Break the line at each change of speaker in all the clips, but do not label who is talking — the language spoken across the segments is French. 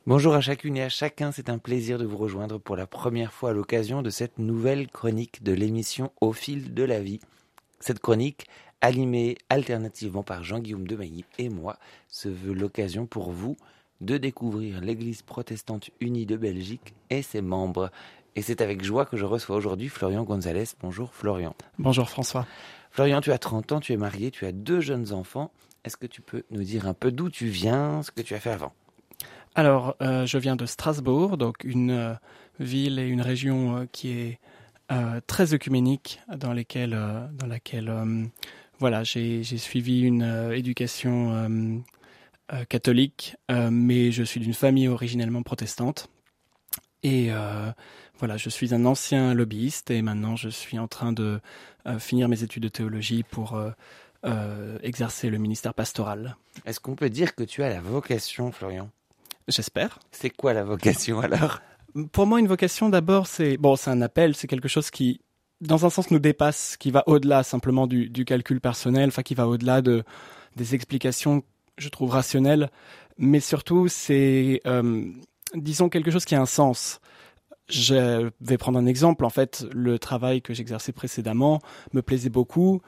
Bonjour à chacune et à chacun, c'est un plaisir de vous rejoindre pour la première fois à l'occasion de cette nouvelle chronique de l'émission Au fil de la vie. Cette chronique, animée alternativement par Jean-Guillaume Demailly et moi, se veut l'occasion pour vous de découvrir l'Église protestante unie de Belgique et ses membres. Et c'est avec joie que je reçois aujourd'hui Florian Gonzalez. Bonjour Florian.
Bonjour François.
Florian, tu as 30 ans, tu es marié, tu as 2 jeunes enfants. Est-ce que tu peux nous dire un peu d'où tu viens, ce que tu as fait avant ?
Alors, je viens de Strasbourg, donc une ville et une région qui est très œcuménique, dans laquelle voilà, j'ai suivi une éducation catholique, mais je suis d'une famille originellement protestante. Et voilà, je suis un ancien lobbyiste et maintenant je suis en train de finir mes études de théologie pour exercer le ministère pastoral.
Est-ce qu'on peut dire que tu as la vocation, Florian ?
J'espère.
C'est quoi la vocation alors ?
Pour moi, une vocation, d'abord, c'est un appel, c'est quelque chose qui, dans un sens, nous dépasse, qui va au-delà simplement du calcul personnel, enfin, qui va au-delà des explications, je trouve, rationnelles, mais surtout, c'est, disons, quelque chose qui a un sens. Je vais prendre un exemple. En fait, le travail que j'exerçais précédemment me plaisait beaucoup.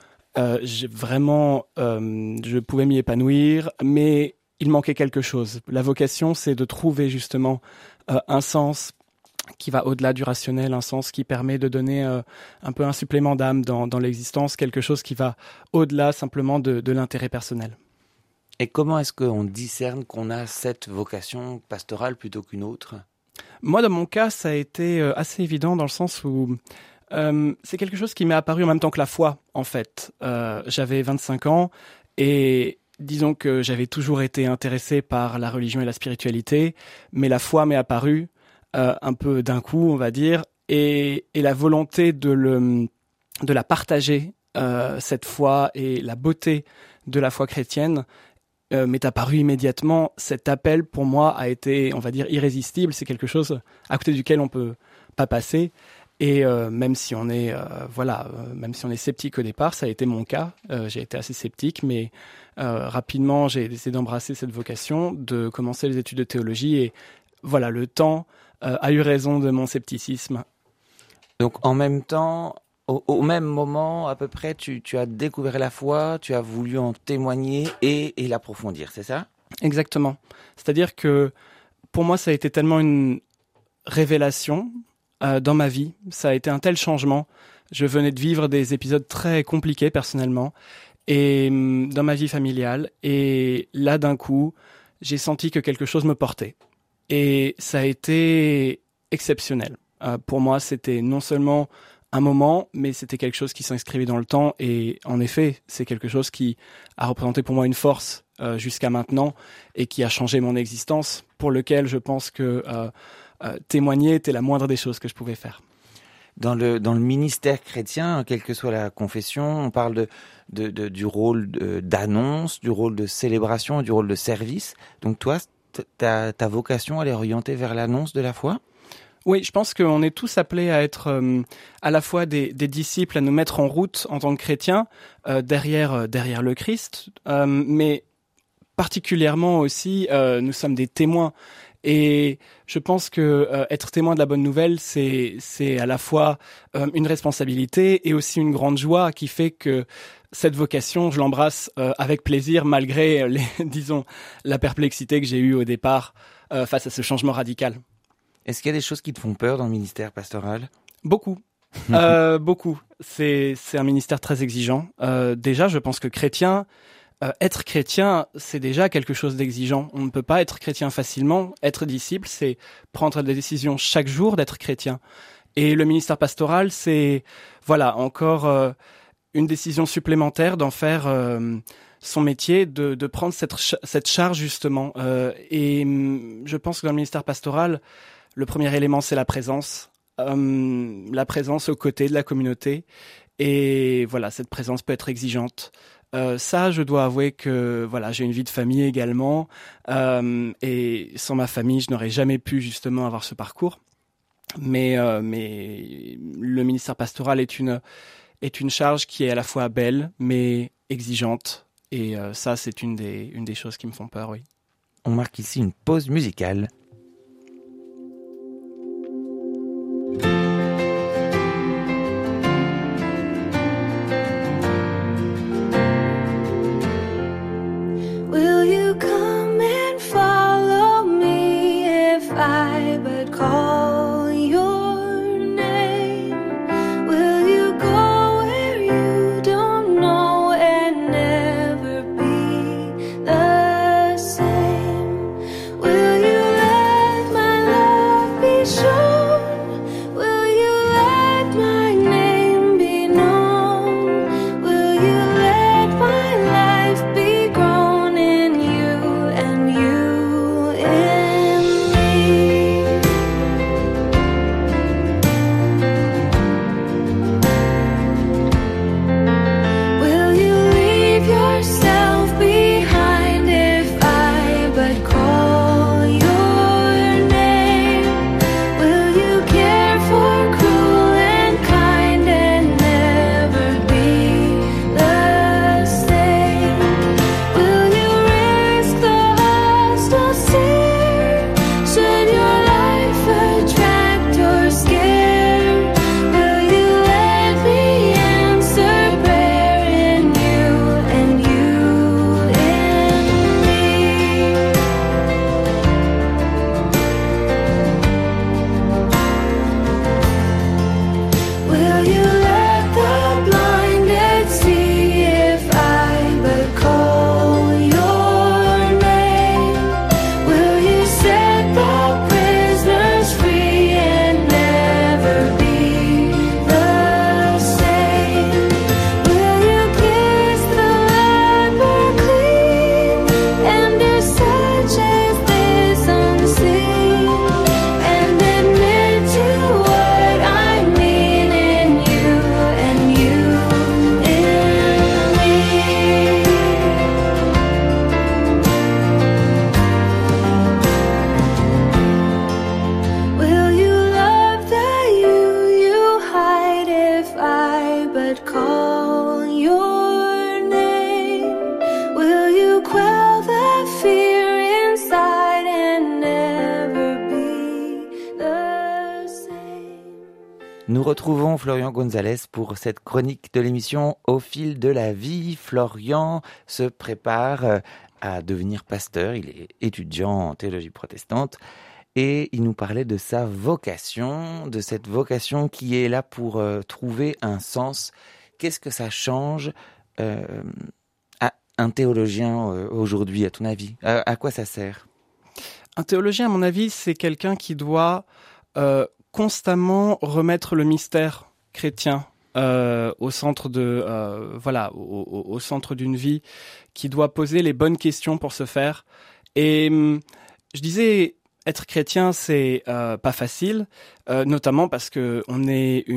Je pouvais m'y épanouir, mais il manquait quelque chose. La vocation, c'est de trouver justement un sens qui va au-delà du rationnel, un sens qui permet de donner un peu un supplément d'âme dans l'existence, quelque chose qui va au-delà simplement de l'intérêt personnel.
Et comment est-ce qu'on discerne qu'on a cette vocation pastorale plutôt qu'une autre ?
Moi, dans mon cas, ça a été assez évident dans le sens où c'est quelque chose qui m'est apparu en même temps que la foi, en fait. J'avais 25 ans et disons que j'avais toujours été intéressé par la religion et la spiritualité, mais la foi m'est apparue un peu d'un coup, on va dire, et la volonté de la partager, cette foi et la beauté de la foi chrétienne m'est apparu immédiatement. Cet appel, pour moi, a été, on va dire, irrésistible. C'est quelque chose à côté duquel on peut pas passer. Et même si on est même si on est sceptique au départ, ça a été mon cas. J'ai été assez sceptique, mais rapidement j'ai décidé d'embrasser cette vocation, de commencer les études de théologie. Et voilà, le temps a eu raison de mon scepticisme.
Donc en même temps, au même moment à peu près, tu as découvert la foi, tu as voulu en témoigner et l'approfondir, c'est ça ?
Exactement. C'est-à-dire que pour moi, ça a été tellement une révélation dans ma vie. Ça a été un tel changement. Je venais de vivre des épisodes très compliqués personnellement et dans ma vie familiale. Et là, d'un coup, j'ai senti que quelque chose me portait. Et ça a été exceptionnel. Pour moi, c'était non seulement un moment, mais c'était quelque chose qui s'inscrivait dans le temps. Et en effet, c'est quelque chose qui a représenté pour moi une force jusqu'à maintenant et qui a changé mon existence, pour lequel je pense que témoigner était la moindre des choses que je pouvais faire.
Dans le ministère chrétien, quelle que soit la confession, on parle du rôle d'annonce, du rôle de célébration et du rôle de service. Donc toi, ta vocation, elle est orientée vers l'annonce de la foi ?
Oui, je pense qu'on est tous appelés à être à la fois des disciples, à nous mettre en route en tant que chrétiens derrière le Christ, mais particulièrement aussi, nous sommes des témoins. Et je pense que être témoin de la bonne nouvelle, c'est à la fois une responsabilité et aussi une grande joie qui fait que cette vocation, je l'embrasse avec plaisir malgré disons, la perplexité que j'ai eue au départ face à ce changement radical.
Est-ce qu'il y a des choses qui te font peur dans le ministère pastoral ?
Beaucoup. Beaucoup. C'est un ministère très exigeant. Déjà, je pense que être chrétien, c'est déjà quelque chose d'exigeant. On ne peut pas être chrétien facilement. Être disciple, c'est prendre des décisions chaque jour d'être chrétien. Et le ministère pastoral, c'est encore une décision supplémentaire d'en faire son métier, de prendre cette charge justement. Et je pense que dans le ministère pastoral, le premier élément, c'est la présence aux côtés de la communauté. Et voilà, cette présence peut être exigeante. Ça, je dois avouer que j'ai une vie de famille également, et sans ma famille, je n'aurais jamais pu justement avoir ce parcours. Mais le ministère pastoral est une charge qui est à la fois belle, mais exigeante. Et ça, c'est une des choses qui me font peur, oui.
On marque ici une pause musicale. Nous retrouvons Florian Gonzalez pour cette chronique de l'émission Au fil de la vie. Florian se prépare à devenir pasteur. Il est étudiant en théologie protestante et il nous parlait de sa vocation, de cette vocation qui est là pour trouver un sens. Qu'est-ce que ça change à un théologien aujourd'hui, à ton avis? À quoi ça sert?
Un théologien, à mon avis, c'est quelqu'un qui doit constamment remettre le mystère chrétien au centre au centre d'une vie, qui doit poser les bonnes questions pour ce faire. Et je disais, être chrétien, c'est pas facile, notamment parce que on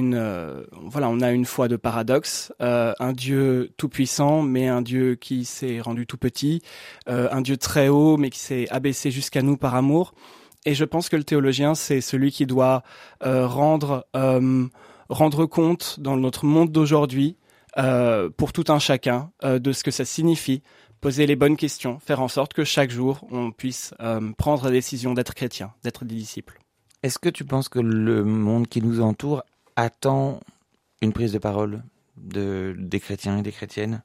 a une foi de paradoxe, un Dieu tout puissant, mais un Dieu qui s'est rendu tout petit, un Dieu très haut, mais qui s'est abaissé jusqu'à nous par amour. Et je pense que le théologien, c'est celui qui doit rendre compte dans notre monde d'aujourd'hui, pour tout un chacun, de ce que ça signifie, poser les bonnes questions, faire en sorte que chaque jour, on puisse prendre la décision d'être chrétien, d'être des disciples.
Est-ce que tu penses que le monde qui nous entoure attend une prise de parole des chrétiens et des chrétiennes?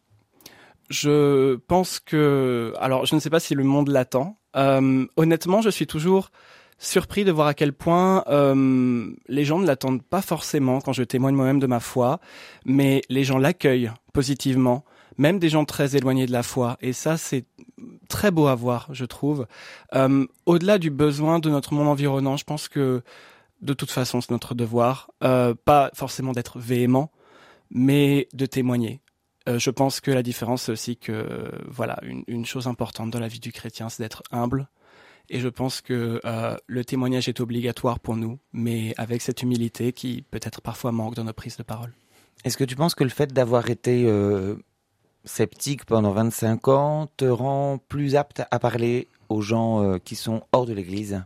Je pense que... Alors, je ne sais pas si le monde l'attend. Honnêtement, je suis toujours surpris de voir à quel point les gens ne l'attendent pas forcément quand je témoigne moi-même de ma foi, mais les gens l'accueillent positivement, même des gens très éloignés de la foi. Et ça, c'est très beau à voir, je trouve. Au-delà du besoin de notre monde environnant, je pense que de toute façon, c'est notre devoir, pas forcément d'être véhément, mais de témoigner. Je pense que la différence, c'est aussi que, une chose importante dans la vie du chrétien, c'est d'être humble. Et je pense que le témoignage est obligatoire pour nous, mais avec cette humilité qui peut-être parfois manque dans nos prises de parole.
Est-ce que tu penses que le fait d'avoir été sceptique pendant 25 ans te rend plus apte à parler aux gens qui sont hors de l'Église?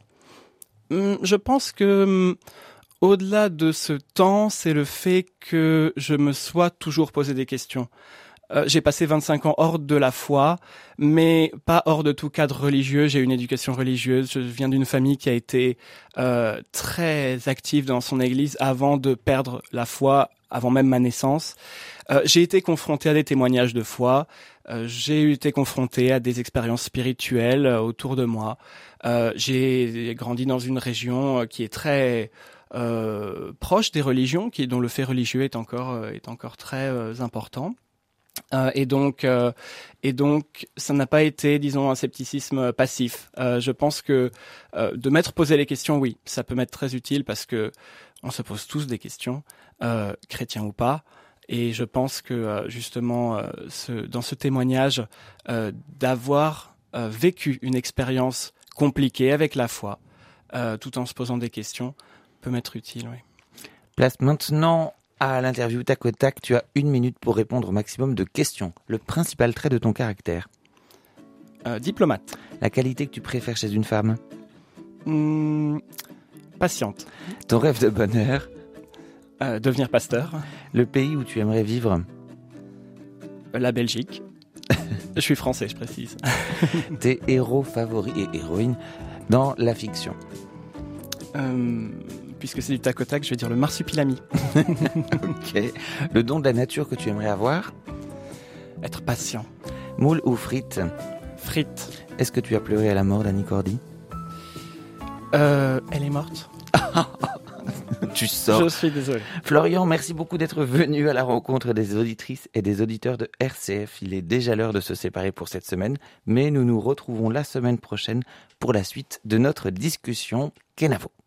Je pense que... Au-delà de ce temps, c'est le fait que je me sois toujours posé des questions. J'ai passé 25 ans hors de la foi, mais pas hors de tout cadre religieux. J'ai une éducation religieuse. Je viens d'une famille qui a été très active dans son église avant de perdre la foi, avant même ma naissance. J'ai été confronté à des témoignages de foi. J'ai été confronté à des expériences spirituelles autour de moi. J'ai grandi dans une région qui est très... proche des religions, dont le fait religieux est encore très important. Et donc, ça n'a pas été, disons, un scepticisme passif. Je pense que de m'être posé les questions, oui, ça peut m'être très utile parce que on se pose tous des questions, chrétiens ou pas. Et je pense que justement, dans ce témoignage, d'avoir vécu une expérience compliquée avec la foi, tout en se posant des questions, peut m'être utile, oui.
Place maintenant à l'interview tac au tac. Tu as 1 minute pour répondre au maximum de questions. Le principal trait de ton caractère?
Diplomate.
La qualité que tu préfères chez une femme?
Patiente.
Ton rêve de bonheur?
Devenir pasteur.
Le pays où tu aimerais vivre?
La Belgique. Je suis français, je précise.
Tes héros favoris et héroïnes dans la fiction?
Puisque c'est du tac au tac, je vais dire le marsupilami.
Ok. Le don de la nature que tu aimerais avoir?
Être patient.
Moule ou frites?
Frites.
Est-ce que tu as pleuré à la mort d'Annie Cordy?
Elle est morte.
Tu sors.
Je suis désolé.
Florian, merci beaucoup d'être venu à la rencontre des auditrices et des auditeurs de RCF. Il est déjà l'heure de se séparer pour cette semaine, mais nous nous retrouvons la semaine prochaine pour la suite de notre discussion. Kenavo.